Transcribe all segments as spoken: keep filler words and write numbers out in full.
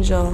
angel.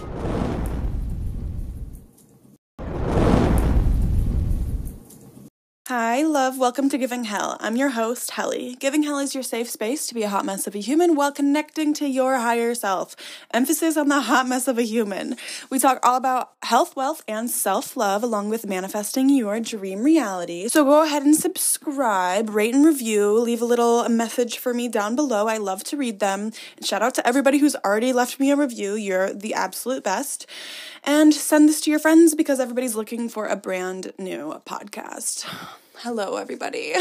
Hi, love. Welcome to Giving Hell. I'm your host, Helly. Giving Hell is your safe space to be a hot mess of a human while connecting to your higher self. Emphasis on the hot mess of a human. We talk all about health, wealth, and self-love, along with manifesting your dream reality. So go ahead and subscribe, rate and review, leave a little message for me down below. I love to read them. And shout out to everybody who's already left me a review. You're the absolute best. And send this to your friends because everybody's looking for a brand new podcast. Hello, everybody.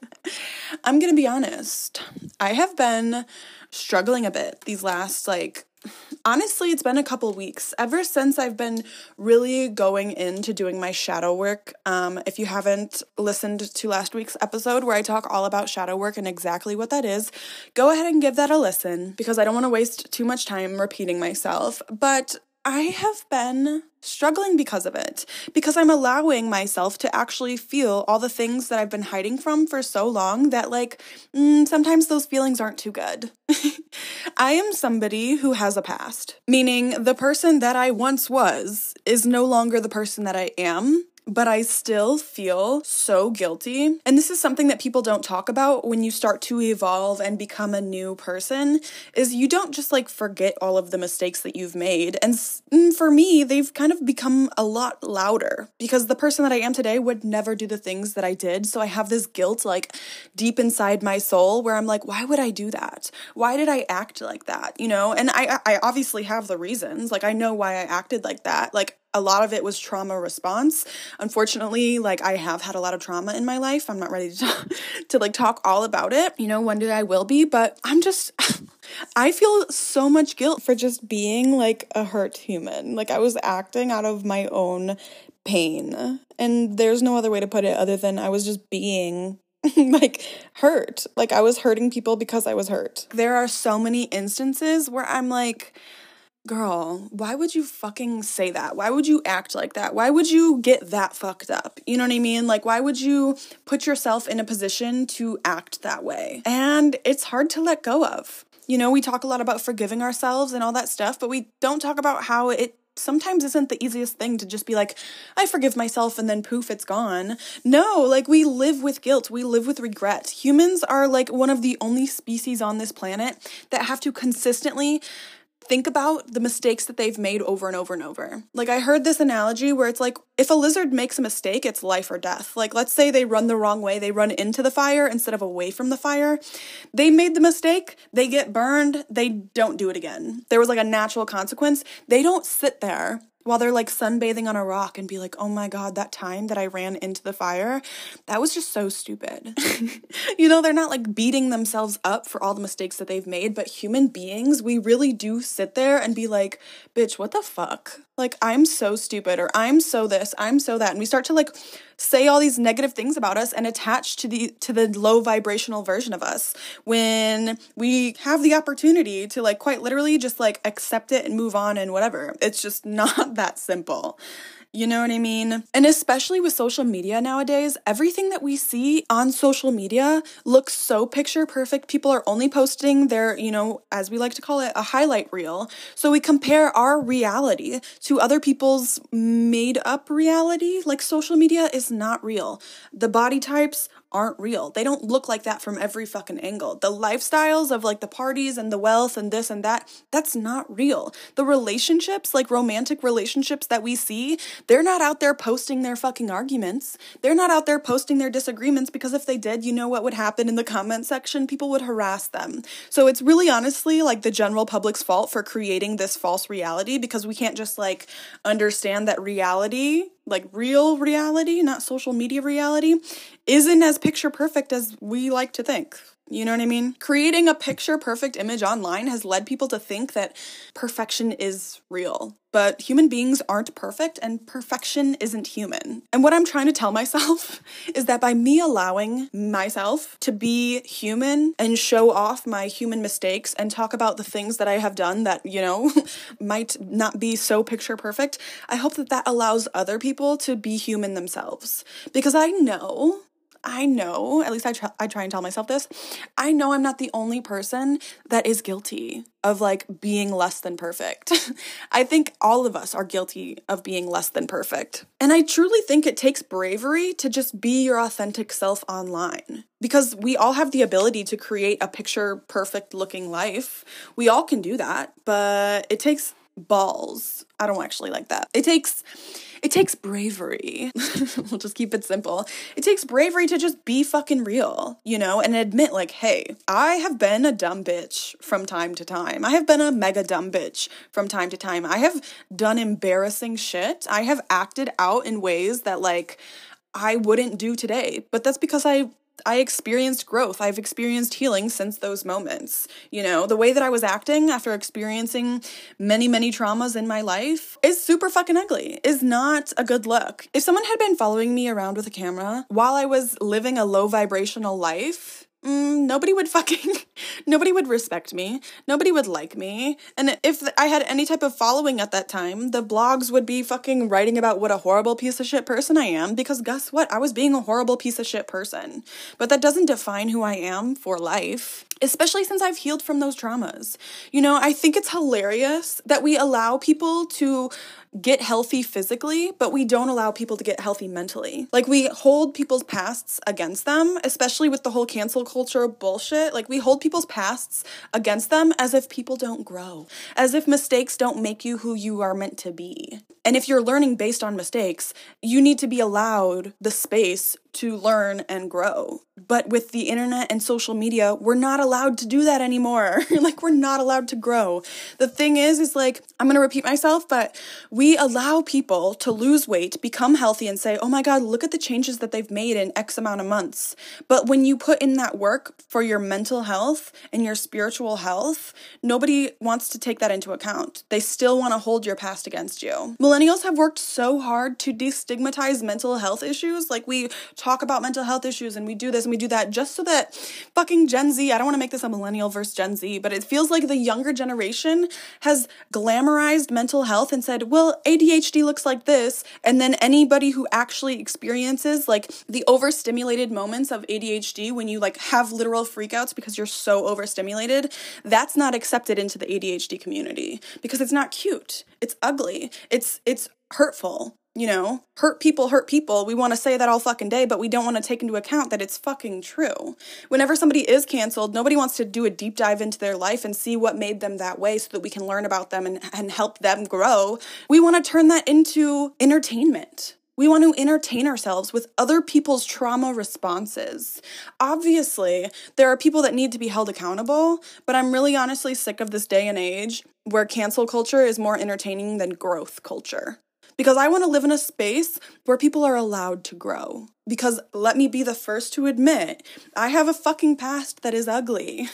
I'm going to be honest. I have been struggling a bit these last, like, honestly, it's been a couple weeks. Ever since I've been really going into doing my shadow work. Um, if you haven't listened to last week's episode where I talk all about shadow work and exactly what that is, go ahead and give that a listen because I don't want to waste too much time repeating myself. But I have been struggling because of it, because I'm allowing myself to actually feel all the things that I've been hiding from for so long that, like, mm, sometimes those feelings aren't too good. I am somebody who has a past, meaning the person that I once was is no longer the person that I am. But I still feel so guilty. And this is something that people don't talk about when you start to evolve and become a new person, is you don't just like forget all of the mistakes that you've made. And for me, they've kind of become a lot louder because the person that I am today would never do the things that I did. So I have this guilt like deep inside my soul where I'm like, why would I do that? Why did I act like that? You know, and I, I obviously have the reasons. Like I know why I acted like that. Like a lot of it was trauma response. Unfortunately, like I have had a lot of trauma in my life. I'm not ready to talk, to like talk all about it. You know, one day I will be, but I'm just, I feel so much guilt for just being like a hurt human. Like I was acting out of my own pain. And there's no other way to put it other than I was just being like hurt. Like I was hurting people because I was hurt. There are so many instances where I'm like, girl, why would you fucking say that? Why would you act like that? Why would you get that fucked up? You know what I mean? Like, why would you put yourself in a position to act that way? And it's hard to let go of. You know, we talk a lot about forgiving ourselves and all that stuff, but we don't talk about how it sometimes isn't the easiest thing to just be like, I forgive myself and then poof, it's gone. No, like we live with guilt. We live with regret. Humans are like one of the only species on this planet that have to consistently think about the mistakes that they've made over and over and over. Like I heard this analogy where it's like, if a lizard makes a mistake, it's life or death. Like let's say they run the wrong way, they run into the fire instead of away from the fire. They made the mistake, they get burned, they don't do it again. There was like a natural consequence. They don't sit there while they're like sunbathing on a rock and be like, oh my God, that time that I ran into the fire, that was just so stupid. You know, they're not like beating themselves up for all the mistakes that they've made, but human beings, we really do sit there and be like, bitch, what the fuck? Like, I'm so stupid, or I'm so this, I'm so that. And we start to like say all these negative things about us and attach to the to the low vibrational version of us when we have the opportunity to like quite literally just like accept it and move on and whatever. It's just not that simple. You know what I mean? And especially with social media nowadays, everything that we see on social media looks so picture perfect. People are only posting their, you know, as we like to call it, a highlight reel. So we compare our reality to other people's made up reality. Like social media is not real. The body types aren't real. They don't look like that from every fucking angle. The lifestyles of like the parties and the wealth and this and that, that's not real. The relationships, like romantic relationships that we see, they're not out there posting their fucking arguments. They're not out there posting their disagreements because if they did, you know what would happen in the comment section? People would harass them. So it's really honestly like the general public's fault for creating this false reality because we can't just like understand that reality, like real reality, not social media reality, isn't as picture perfect as we like to think. You know what I mean? Creating a picture perfect image online has led people to think that perfection is real. But human beings aren't perfect and perfection isn't human. And what I'm trying to tell myself is that by me allowing myself to be human and show off my human mistakes and talk about the things that I have done that, you know, might not be so picture perfect, I hope that that allows other people to be human themselves. Because I know I know, at least I try, I try and tell myself this, I know I'm not the only person that is guilty of like being less than perfect. I think all of us are guilty of being less than perfect. And I truly think it takes bravery to just be your authentic self online, because we all have the ability to create a picture perfect looking life. We all can do that, but it takes balls. I don't actually like that. It takes It takes bravery. We'll just keep it simple. It takes bravery to just be fucking real, you know, and admit like, hey, I have been a dumb bitch from time to time. I have been a mega dumb bitch from time to time. I have done embarrassing shit. I have acted out in ways that like I wouldn't do today, but that's because I I experienced growth. I've experienced healing since those moments. You know, the way that I was acting after experiencing many, many traumas in my life is super fucking ugly, is not a good look. If someone had been following me around with a camera while I was living a low vibrational life, Mm, nobody would fucking, nobody would respect me. Nobody would like me. And if I had any type of following at that time, the blogs would be fucking writing about what a horrible piece of shit person I am, because guess what? I was being a horrible piece of shit person. But that doesn't define who I am for life, especially since I've healed from those traumas. You know, I think it's hilarious that we allow people to get healthy physically, but we don't allow people to get healthy mentally. Like, we hold people's pasts against them, especially with the whole cancel culture bullshit. Like, we hold people's pasts against them as if people don't grow, as if mistakes don't make you who you are meant to be. And if you're learning based on mistakes, you need to be allowed the space to learn and grow. But with the internet and social media, we're not allowed to do that anymore. Like, we're not allowed to grow. The thing is, is like, I'm going to repeat myself, but we allow people to lose weight, become healthy, and say, oh my God, look at the changes that they've made in X amount of months. But when you put in that work for your mental health and your spiritual health, nobody wants to take that into account. They still want to hold your past against you. Millennials have worked so hard to destigmatize mental health issues. Like, we talk about mental health issues and we do this and we do that just so that fucking Gen Z, I don't want to make this a millennial versus Gen Z, but it feels like the younger generation has glamorized mental health and said, well, A D H D looks like this. And then anybody who actually experiences like the overstimulated moments of A D H D, when you like have literal freakouts because you're so overstimulated, that's not accepted into the A D H D community because it's not cute. It's ugly. It's, it's hurtful. You know, hurt people hurt people. We want to say that all fucking day, but we don't want to take into account that it's fucking true. Whenever somebody is canceled, nobody wants to do a deep dive into their life and see what made them that way so that we can learn about them and, and help them grow. We want to turn that into entertainment. We want to entertain ourselves with other people's trauma responses. Obviously, there are people that need to be held accountable, but I'm really honestly sick of this day and age where cancel culture is more entertaining than growth culture. Because I want to live in a space where people are allowed to grow. Because let me be the first to admit, I have a fucking past that is ugly.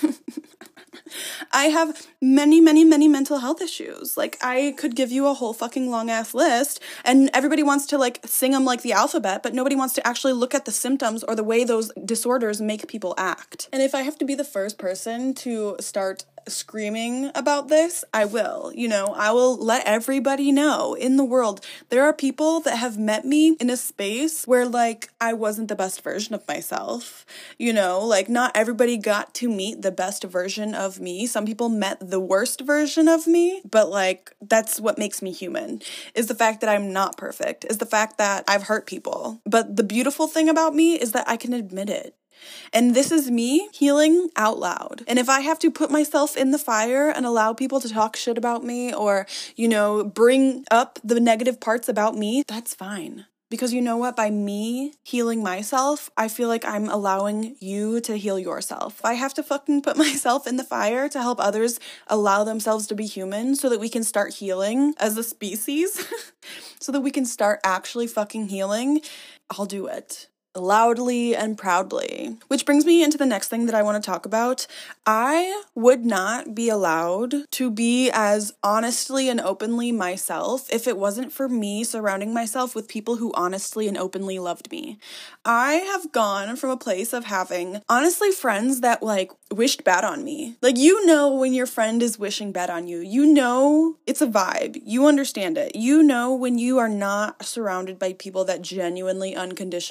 I have many, many, many mental health issues. Like, I could give you a whole fucking long ass list, and everybody wants to like sing them like the alphabet, but nobody wants to actually look at the symptoms or the way those disorders make people act. And if I have to be the first person to start screaming about this, I will. You know, I will let everybody know in the world. There are people that have met me in a space where like I wasn't the best version of myself. You know, like not everybody got to meet the best version of me. Some people met the worst version of me, but like that's what makes me human, is the fact that I'm not perfect, is the fact that I've hurt people. But the beautiful thing about me is that I can admit it. And this is me healing out loud. And if I have to put myself in the fire and allow people to talk shit about me or, you know, bring up the negative parts about me, that's fine. Because you know what? By me healing myself, I feel like I'm allowing you to heal yourself. I have to fucking put myself in the fire to help others allow themselves to be human so that we can start healing as a species, so that we can start actually fucking healing. I'll do it. Loudly and proudly. Which brings me into the next thing that I want to talk about. I would not be allowed to be as honestly and openly myself if it wasn't for me surrounding myself with people who honestly and openly loved me. I have gone from a place of having honestly friends that like wished bad on me. Like, you know, when your friend is wishing bad on you, you know it's a vibe. You understand it. You know when you are not surrounded by people that genuinely unconditionally love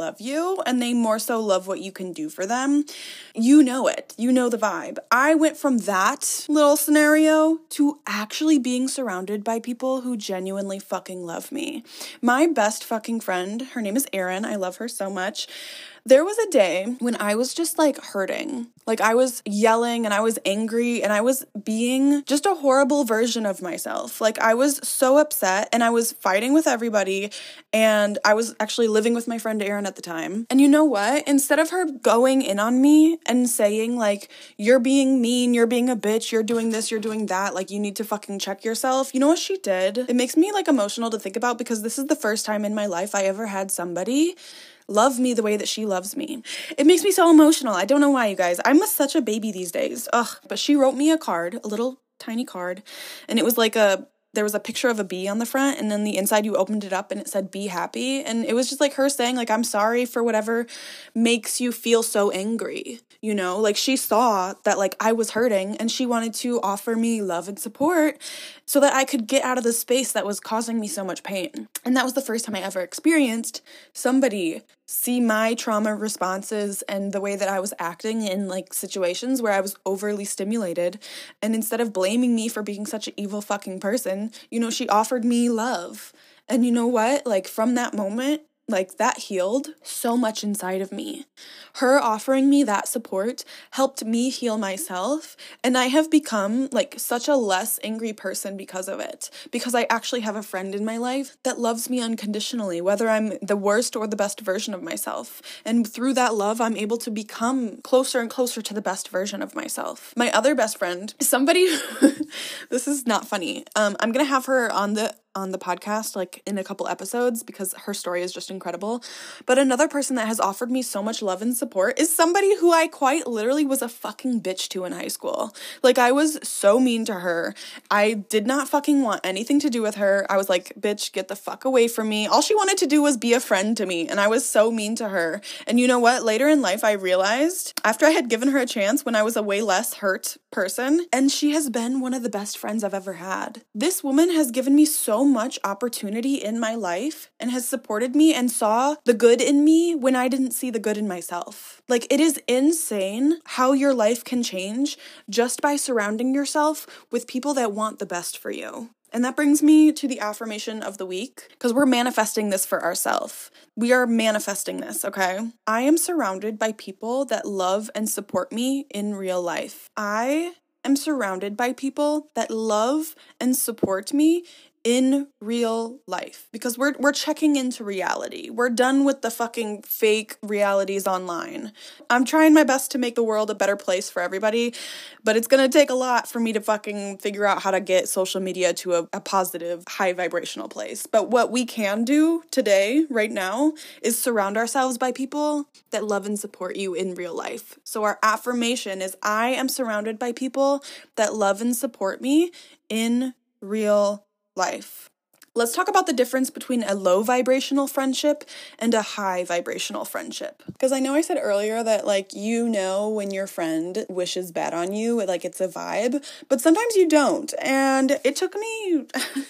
love you and they more so love what you can do for them. You know it. You know the vibe. I went from that little scenario to actually being surrounded by people who genuinely fucking love me. My best fucking friend, her name is Erin. I love her so much. There was a day when I was just like hurting. Like I was yelling and I was angry and I was being just a horrible version of myself. Like I was so upset and I was fighting with everybody, and I was actually living with my friend Erin at the time. And you know what? Instead of her going in on me and saying like, you're being mean, you're being a bitch, you're doing this, you're doing that, like you need to fucking check yourself. You know what she did? It makes me like emotional to think about, because this is the first time in my life I ever had somebody love me the way that she loves me. It makes me so emotional. I don't know why, you guys. I'm a, such a baby these days. Ugh. But she wrote me a card, a little tiny card, and it was like a, there was a picture of a bee on the front, and then the inside you opened it up and it said, be happy. And it was just like her saying like, I'm sorry for whatever makes you feel so angry. You know, like she saw that like I was hurting and she wanted to offer me love and support so that I could get out of the space that was causing me so much pain. And that was the first time I ever experienced somebody see my trauma responses and the way that I was acting in like situations where I was overly stimulated. And instead of blaming me for being such an evil fucking person, you know, she offered me love. And you know what? Like from that moment, like that healed so much inside of me. Her offering me that support helped me heal myself, and I have become like such a less angry person because of it, because I actually have a friend in my life that loves me unconditionally, whether I'm the worst or the best version of myself. And through that love, I'm able to become closer and closer to the best version of myself. My other best friend is somebody who, this is not funny. Um, I'm going to have her on the on the podcast like in a couple episodes because her story is just incredible. But another person that has offered me so much love and support is somebody who I quite literally was a fucking bitch to in high school. Like I was so mean to her. I did not fucking want anything to do with her. I was like, bitch, get the fuck away from me. All she wanted to do was be a friend to me, and I was so mean to her. And you know what? Later in life I realized, after I had given her a chance when I was a way less hurt person, and she has been one of the best friends I've ever had. This woman has given me so much opportunity in my life and has supported me and saw the good in me when I didn't see the good in myself. Like, it is insane how your life can change just by surrounding yourself with people that want the best for you. And that brings me to the affirmation of the week, because we're manifesting this for ourselves. We are manifesting this, okay? I am surrounded by people that love and support me in real life. I am surrounded by people that love and support me in real life, because we're we're checking into reality. We're done with the fucking fake realities online. I'm trying my best to make the world a better place for everybody, but it's gonna take a lot for me to fucking figure out how to get social media to a, a positive, high vibrational place. But what we can do today, right now, is surround ourselves by people that love and support you in real life. So our affirmation is, I am surrounded by people that love and support me in real life. Let's talk about the difference between a low vibrational friendship and a high vibrational friendship. Because I know I said earlier that, like, you know when your friend wishes bad on you, like it's a vibe, but sometimes you don't. And it took me,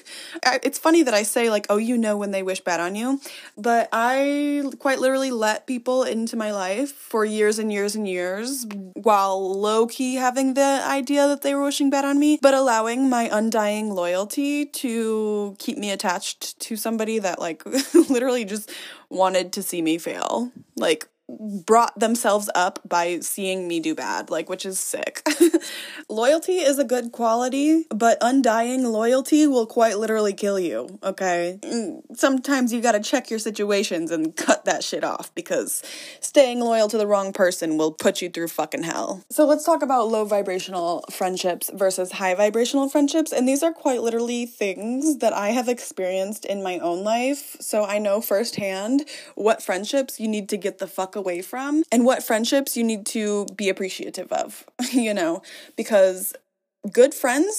it's funny that I say like, oh, you know when they wish bad on you, but I quite literally let people into my life for years and years and years while low-key having the idea that they were wishing bad on me, but allowing my undying loyalty to keep me attached to somebody that like literally just wanted to see me fail, like brought themselves up by seeing me do bad, like, which is sick. Loyalty is a good quality, but undying loyalty will quite literally kill you, okay? Sometimes you gotta check your situations and cut that shit off, because staying loyal to the wrong person will put you through fucking hell. So let's talk about low vibrational friendships versus high vibrational friendships, and these are quite literally things that I have experienced in my own life, so I know firsthand what friendships you need to get the fuck away from and what friendships you need to be appreciative of, you know, because good friends,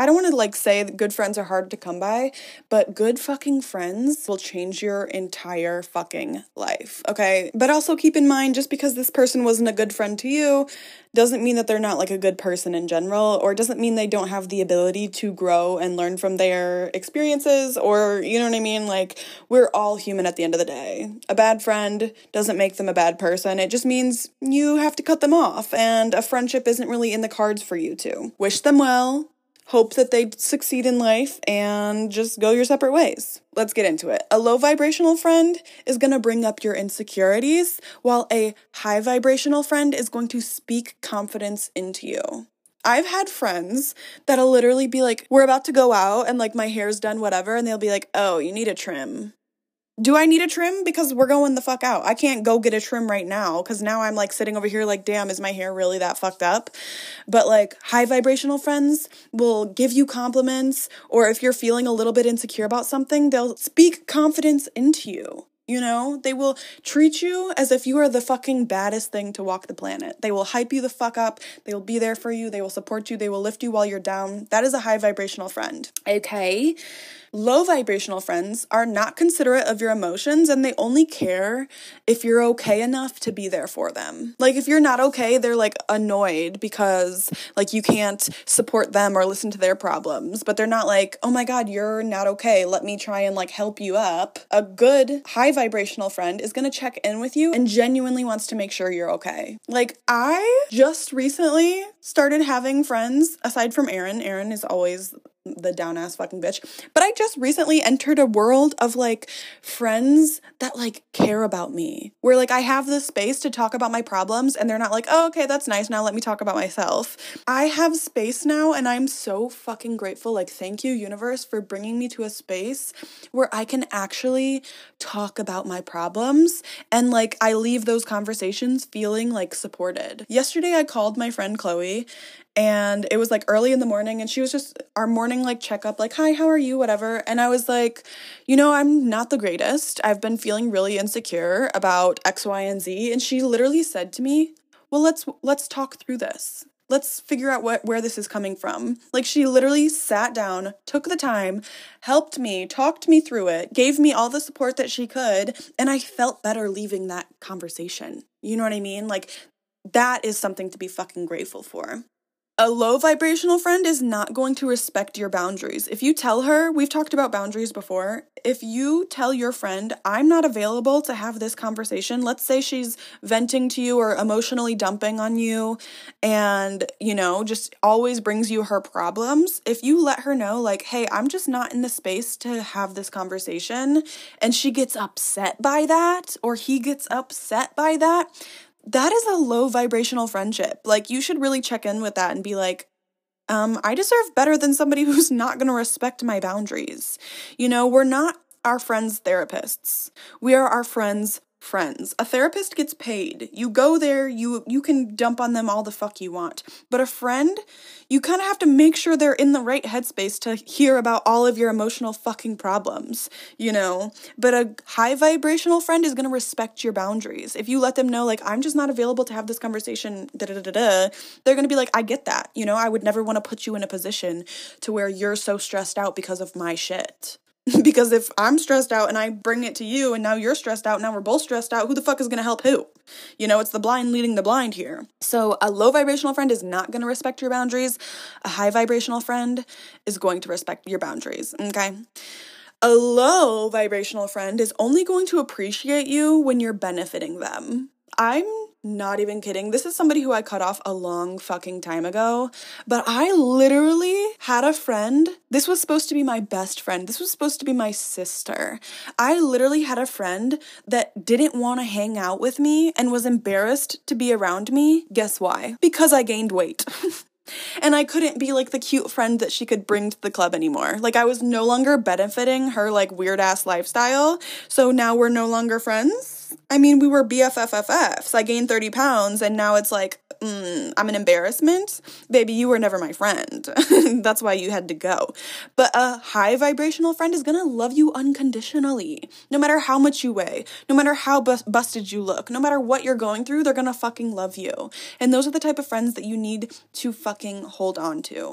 I don't want to like say that good friends are hard to come by, but good fucking friends will change your entire fucking life, okay? But also keep in mind, just because this person wasn't a good friend to you doesn't mean that they're not like a good person in general, or doesn't mean they don't have the ability to grow and learn from their experiences, or you know what I mean? Like, we're all human at the end of the day. A bad friend doesn't make them a bad person. It just means you have to cut them off, and a friendship isn't really in the cards for you to. Wish them well. Hope that they succeed in life, and just go your separate ways. Let's get into it. A low vibrational friend is going to bring up your insecurities, while a high vibrational friend is going to speak confidence into you. I've had friends that'll literally be like, we're about to go out and like my hair's done, whatever, and they'll be like, oh, you need a trim. Do I need a trim? Because we're going the fuck out. I can't go get a trim right now because now I'm like sitting over here like, damn, is my hair really that fucked up? But like high vibrational friends will give you compliments, or if you're feeling a little bit insecure about something, they'll speak confidence into you. You know, they will treat you as if you are the fucking baddest thing to walk the planet. They will hype you the fuck up. They will be there for you. They will support you. They will lift you while you're down. That is a high vibrational friend. Okay. Low vibrational friends are not considerate of your emotions, and they only care if you're okay enough to be there for them. Like, if you're not okay, they're like annoyed because like you can't support them or listen to their problems, but they're not like, oh my God, you're not okay, let me try and like help you up. A good high vibrational friend is going to check in with you and genuinely wants to make sure you're okay. Like, I just recently started having friends aside from Aaron. Aaron is always the down ass fucking bitch. But I just recently entered a world of like friends that like care about me, where like I have the space to talk about my problems and they're not like, oh, okay, that's nice, now let me talk about myself. I have space now, and I'm so fucking grateful. Like, thank you, universe, for bringing me to a space where I can actually talk about my problems, and like I leave those conversations feeling like supported. Yesterday I called my friend Chloe, and it was like early in the morning, and she was just our morning like checkup, like, hi, how are you, whatever. And I was like, you know, I'm not the greatest. I've been feeling really insecure about X, Y, and Z. And she literally said to me, well, let's let's talk through this. Let's figure out what where this is coming from. Like, she literally sat down, took the time, helped me, talked me through it, gave me all the support that she could, and I felt better leaving that conversation. You know what I mean? Like, that is something to be fucking grateful for. A low vibrational friend is not going to respect your boundaries. If you tell her, we've talked about boundaries before, if you tell your friend, I'm not available to have this conversation, let's say she's venting to you or emotionally dumping on you and, you know, just always brings you her problems. If you let her know, like, hey, I'm just not in the space to have this conversation, and she gets upset by that, or he gets upset by that, that is a low vibrational friendship. Like, you should really check in with that and be like, um, I deserve better than somebody who's not going to respect my boundaries. You know, we're not our friends' therapists. We are our friends' friends. A therapist gets paid. You go there, you you can dump on them all the fuck you want. But a friend, you kind of have to make sure they're in the right headspace to hear about all of your emotional fucking problems, you know? But a high vibrational friend is going to respect your boundaries. If you let them know, like, I'm just not available to have this conversation, da da da da, they're going to be like, I get that. You know, I would never want to put you in a position to where you're so stressed out because of my shit. Because if I'm stressed out and I bring it to you and now you're stressed out, now we're both stressed out, who the fuck is going to help who? You know, it's the blind leading the blind here. So a low vibrational friend is not going to respect your boundaries. A high vibrational friend is going to respect your boundaries, okay? A low vibrational friend is only going to appreciate you when you're benefiting them. I'm not even kidding. This is somebody who I cut off a long fucking time ago, but I literally had a friend. This was supposed to be my best friend. This was supposed to be my sister. I literally had a friend that didn't want to hang out with me and was embarrassed to be around me. Guess why? Because I gained weight. And I couldn't be like the cute friend that she could bring to the club anymore. Like, I was no longer benefiting her like weird ass lifestyle. So now we're no longer friends. I mean, we were B F F F Fs. I gained thirty pounds and now it's like, mm, I'm an embarrassment. Baby, you were never my friend. That's why you had to go. But a high vibrational friend is going to love you unconditionally. No matter how much you weigh, no matter how bus- busted you look, no matter what you're going through, they're going to fucking love you. And those are the type of friends that you need to fucking hold on to.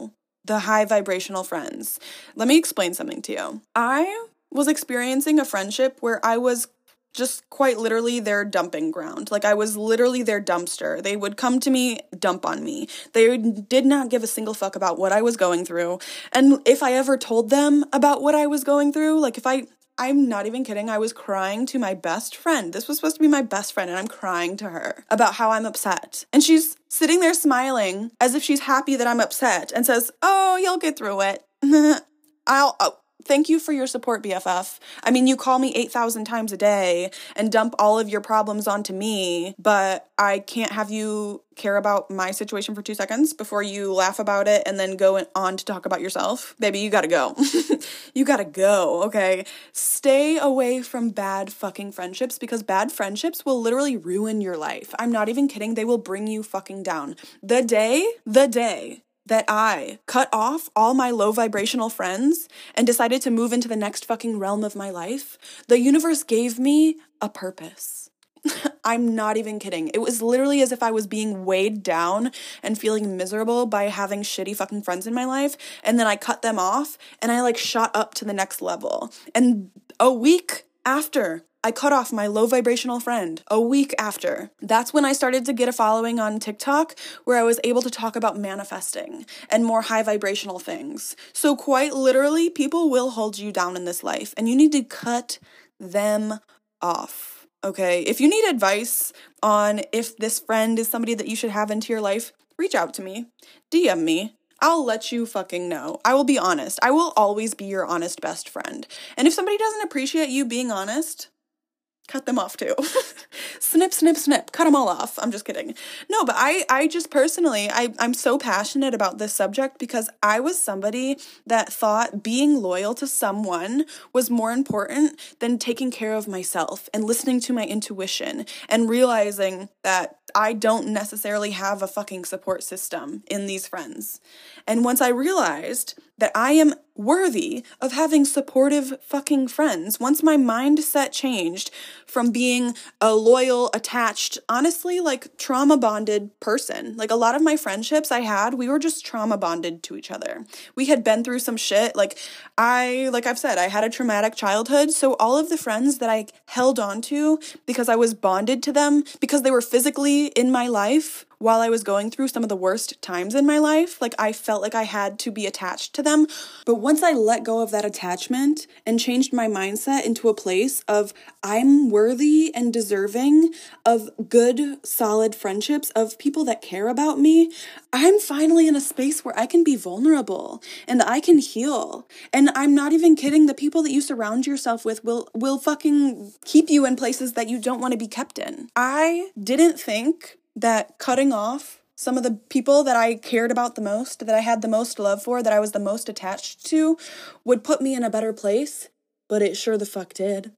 the high vibrational friends. Let me explain something to you. I was experiencing a friendship where I was just quite literally their dumping ground. Like, I was literally their dumpster. They would come to me, dump on me. They did not give a single fuck about what I was going through. And if I ever told them about what I was going through, like if I, I'm not even kidding, I was crying to my best friend. This was supposed to be my best friend, and I'm crying to her about how I'm upset. And she's sitting there smiling as if she's happy that I'm upset and says, oh, you'll get through it. I'll... Oh. Thank you for your support, B F F. I mean, you call me eight thousand times a day and dump all of your problems onto me, but I can't have you care about my situation for two seconds before you laugh about it and then go on to talk about yourself. Baby, you gotta go. You gotta go, okay? Stay away from bad fucking friendships, because bad friendships will literally ruin your life. I'm not even kidding. They will bring you fucking down. The day, the day that I cut off all my low vibrational friends and decided to move into the next fucking realm of my life, the universe gave me a purpose. I'm not even kidding. It was literally as if I was being weighed down and feeling miserable by having shitty fucking friends in my life, and then I cut them off and I like shot up to the next level. And a week after I cut off my low vibrational friend, a week after, that's when I started to get a following on TikTok where I was able to talk about manifesting and more high vibrational things. So quite literally, people will hold you down in this life, and you need to cut them off, okay? If you need advice on if this friend is somebody that you should have into your life, reach out to me, D M me. I'll let you fucking know. I will be honest. I will always be your honest best friend. And if somebody doesn't appreciate you being honest, cut them off too. Snip, snip, snip. Cut them all off. I'm just kidding. No, but I, I just personally, I, I'm so passionate about this subject because I was somebody that thought being loyal to someone was more important than taking care of myself and listening to my intuition and realizing that I don't necessarily have a fucking support system in these friends. And once I realized that I am worthy of having supportive fucking friends, once my mindset changed from being a loyal, attached, honestly, like trauma bonded person. Like a lot of my friendships I had, we were just trauma bonded to each other. We had been through some shit. Like I, like I've said, I had a traumatic childhood. So all of the friends that I held on to because I was bonded to them, because they were physically in my life while I was going through some of the worst times in my life, like I felt like I had to be attached to them. But once I let go of that attachment and changed my mindset into a place of I'm worthy and deserving of good, solid friendships, of people that care about me, I'm finally in a space where I can be vulnerable and I can heal. And I'm not even kidding. The people that you surround yourself with will, will fucking keep you in places that you don't want to be kept in. I didn't think that cutting off some of the people that I cared about the most, that I had the most love for, that I was the most attached to, would put me in a better place, but it sure the fuck did.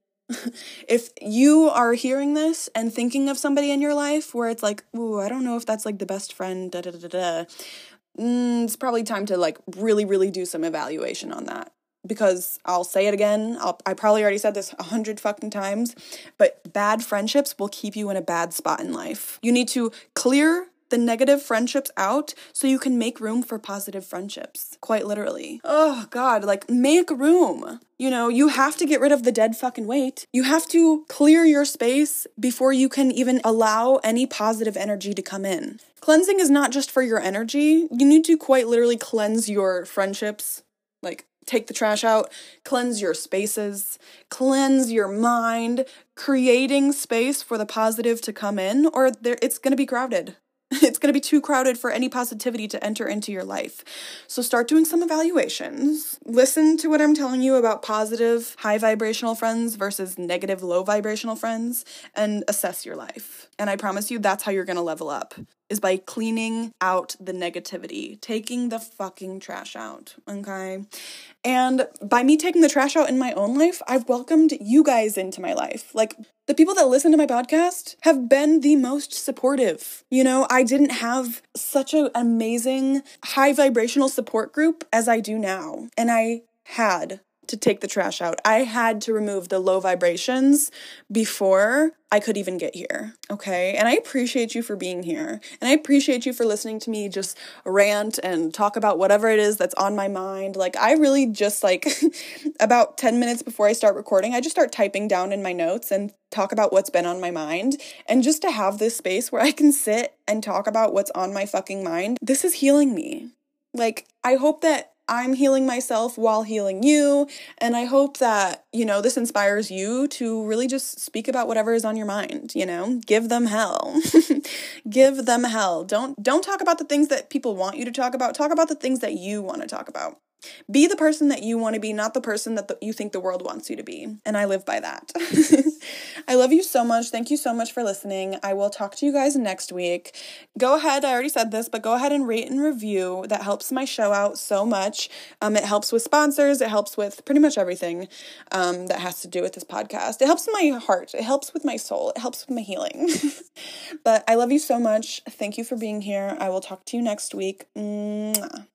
If you are hearing this and thinking of somebody in your life where it's like, ooh, I don't know if that's like the best friend, da da da da, mm, it's probably time to like really, really do some evaluation on that. Because I'll say it again, I'll, I probably already said this a hundred fucking times, but bad friendships will keep you in a bad spot in life. You need to clear the negative friendships out so you can make room for positive friendships. Quite literally. Oh God, like make room. You know, you have to get rid of the dead fucking weight. You have to clear your space before you can even allow any positive energy to come in. Cleansing is not just for your energy. You need to quite literally cleanse your friendships. Like, take the trash out, cleanse your spaces, cleanse your mind, creating space for the positive to come in, or there it's going to be crowded. It's going to be too crowded for any positivity to enter into your life. So start doing some evaluations. Listen to what I'm telling you about positive, high vibrational friends versus negative, low vibrational friends, and assess your life. And I promise you that's how you're going to level up, is by cleaning out the negativity, taking the fucking trash out, okay? And by me taking the trash out in my own life, I've welcomed you guys into my life. Like, the people that listen to my podcast have been the most supportive. You know, I didn't have such an amazing high vibrational support group as I do now. And I had to take the trash out. I had to remove the low vibrations before I could even get here, okay? And I appreciate you for being here. And I appreciate you for listening to me just rant and talk about whatever it is that's on my mind. Like, I really just, like, about ten minutes before I start recording, I just start typing down in my notes and talk about what's been on my mind. And just to have this space where I can sit and talk about what's on my fucking mind, this is healing me. Like, I hope that I'm healing myself while healing you, and I hope that, you know, this inspires you to really just speak about whatever is on your mind, you know? Give them hell. Give them hell. Don't don't talk about the things that people want you to talk about. Talk about the things that you want to talk about. Be the person that you want to be, not the person that the, you think the world wants you to be. And I live by that. I love you so much. Thank you so much for listening. I will talk to you guys next week. Go ahead. I already said this, but go ahead and rate and review. That helps my show out so much. Um, it helps with sponsors. It helps with pretty much everything um, that has to do with this podcast. It helps my heart. It helps with my soul. It helps with my healing. But I love you so much. Thank you for being here. I will talk to you next week. Mwah.